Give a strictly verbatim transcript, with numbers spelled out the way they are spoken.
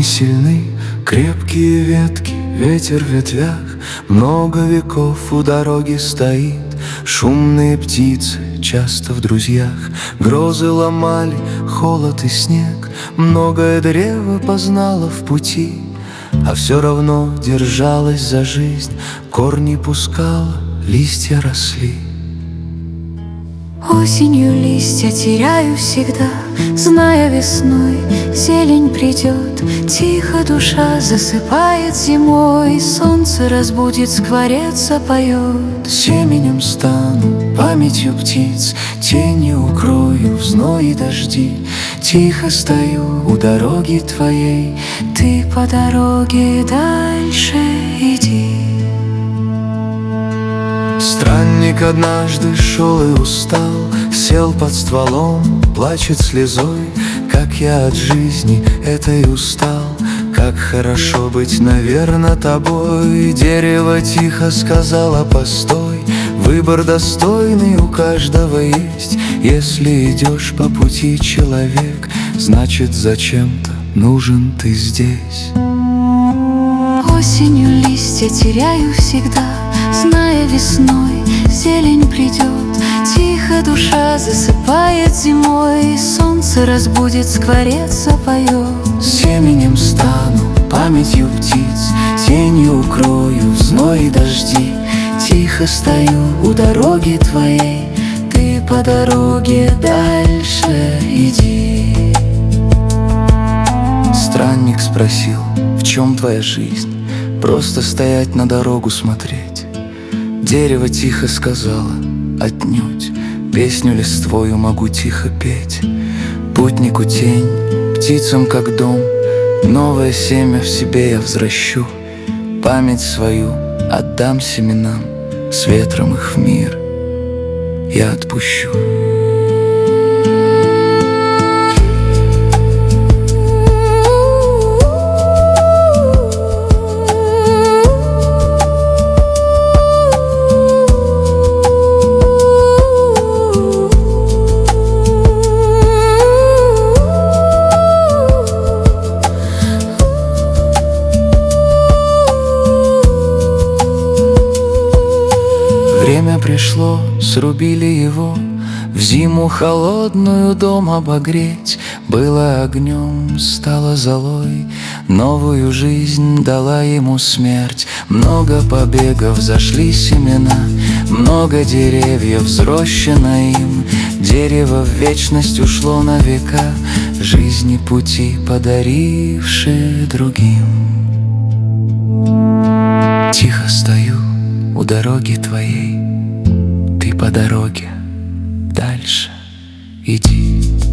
Корни сильны, крепкие ветки, ветер в ветвях. Много веков у дороги стоит. Шумные птицы часто в друзьях. Грозы ломали холод и снег. Многое древо познало в пути, а все равно держалась за жизнь. Корни пускала, листья росли. Осенью листья теряю всегда, зная, весной зелень придет. Тихо душа засыпает зимой, солнце разбудит, скворец запоет. Семенем стану, памятью птиц, тенью укрою в зной и дожди. Тихо стою у дороги твоей, ты по дороге дальше иди. Странник однажды шел и устал, сел под стволом, плачет слезой. Как я от жизни этой устал, как хорошо быть, наверно, тобой. Дерево тихо сказала: постой, выбор достойный у каждого есть. Если идешь по пути, человек, значит, зачем-то нужен ты здесь. Осенью листья теряю всегда, зная, весной зелень придет. Тихо душа засыпает зимой, солнце разбудит, скворец запоет. Семенем стану, памятью птиц, тенью укрою в зной и дожди. Тихо стою у дороги твоей, ты по дороге дальше иди. Странник спросил: в чем твоя жизнь? Просто стоять, на дорогу смотреть. Дерево тихо сказала: отнюдь, песню листвою могу тихо петь. Путнику тень, птицам как дом, новое семя в себе я взращу. Память свою отдам семенам, с ветром их в мир я отпущу. Время пришло, срубили его, в зиму холодную дом обогреть. Было огнем, стало золой, новую жизнь дала ему смерть. Много побегов, зашли семена, много деревьев взрощено им. Дерево в вечность ушло на века, жизни пути подарившие другим. Тихо стою у дороги твоей, ты по дороге дальше иди.